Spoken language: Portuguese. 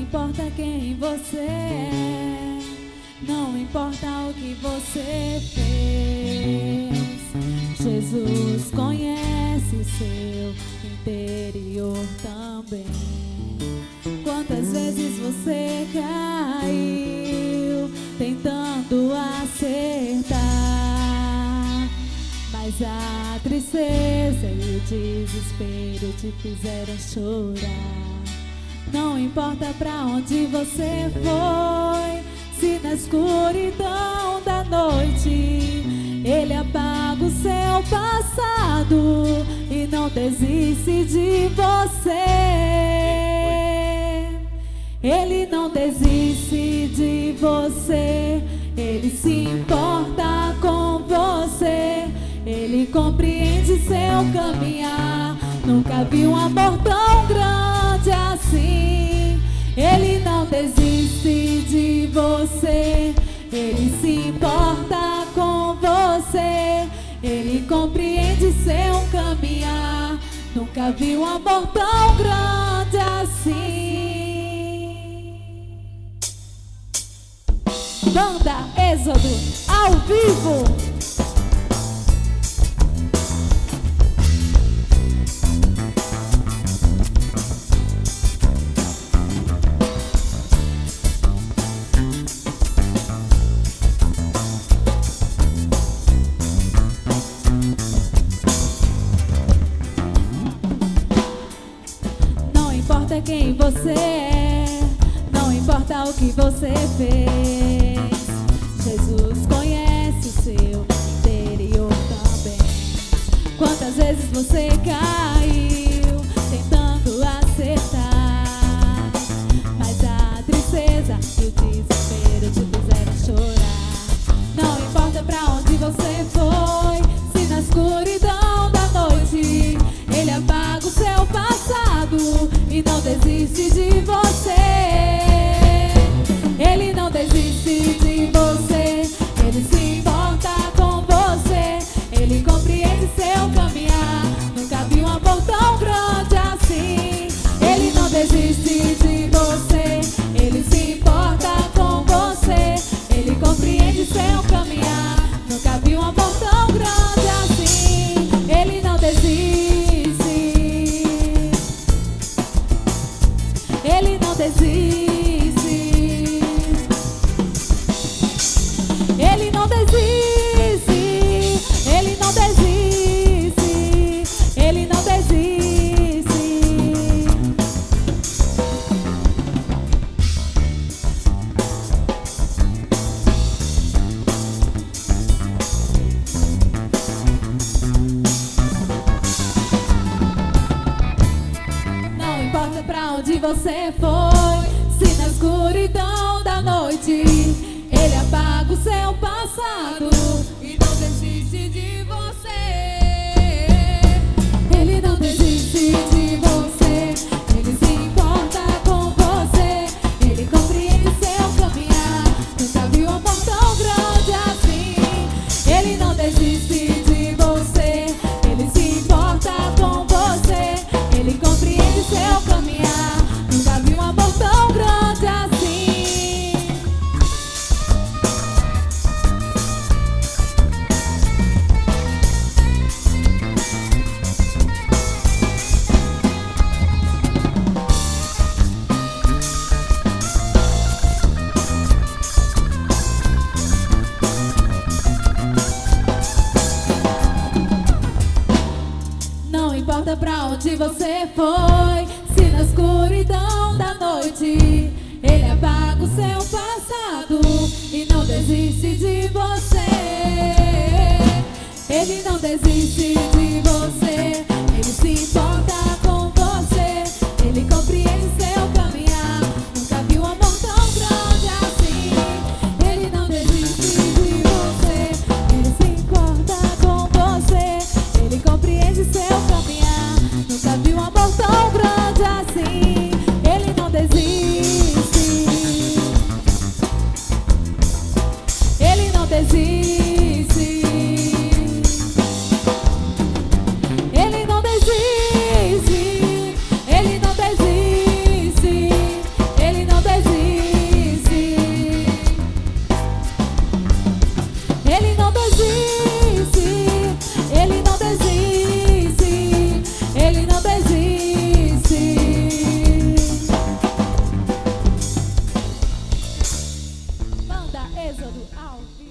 importa quem você é, não importa o que você fez, Jesus conhece seu interior também. Quantas vezes você caiu tentando acertar, mas a tristeza e o desespero te fizeram chorar. Não importa pra onde você foi, se na escuridão da noite Ele apaga o seu passado e não desiste de você. Ele não desiste de você, Ele se importa com você, Ele compreende seu caminhar. Nunca vi um amor tão grande assim. Ele não desiste de você, Ele se importa com você, Ele compreende seu caminhar. Nunca vi um amor tão grande assim. Banda Êxodo ao vivo. Não importa quem você é, não importa o que você fez, Jesus conhece o seu interior também. Quantas vezes você caiu tentando acertar, mas a tristeza e o desespero te fizeram chorar. Não importa pra onde você foi, se na escuridão da noite Ele apaga o seu passado e não desiste de você. Ele não desiste de você, Ele se importa com você, Ele compreende seu caminhar. Nunca vi um amor tão grande assim. Ele não desiste de você, Ele se importa com você, Ele compreende seu caminhar. Nunca vi um amor tão grande assim. Ele não desiste, Ele não desiste. Ele não desiste, Ele não desiste, Ele não desiste. Não importa pra onde você foi, se na escuridão da noite Ele apaga o seu passado e não desiste de você. Ele não desiste de você, Ele se importa com você, Ele compreende seu caminhar. Nunca vi um amor tão grande assim. Ele não desiste de você, Ele se importa com você, Ele compreende seu caminhar. Nunca vi um amor tão grande assim. Não importa pra onde você foi, se na escuridão da noite Ele apaga o seu passado e não desiste de você. Ele não desiste de você, Ele se importa com você, Ele compreende seu caminhar. Nunca vi um amor tão grande assim. Ele não desiste de você, Ele se importa com você, Ele compreende seu caminhar. Nunca vi um amor tão grande assim. Ele não desiste, Ele não desiste. Êxodo ao vivo.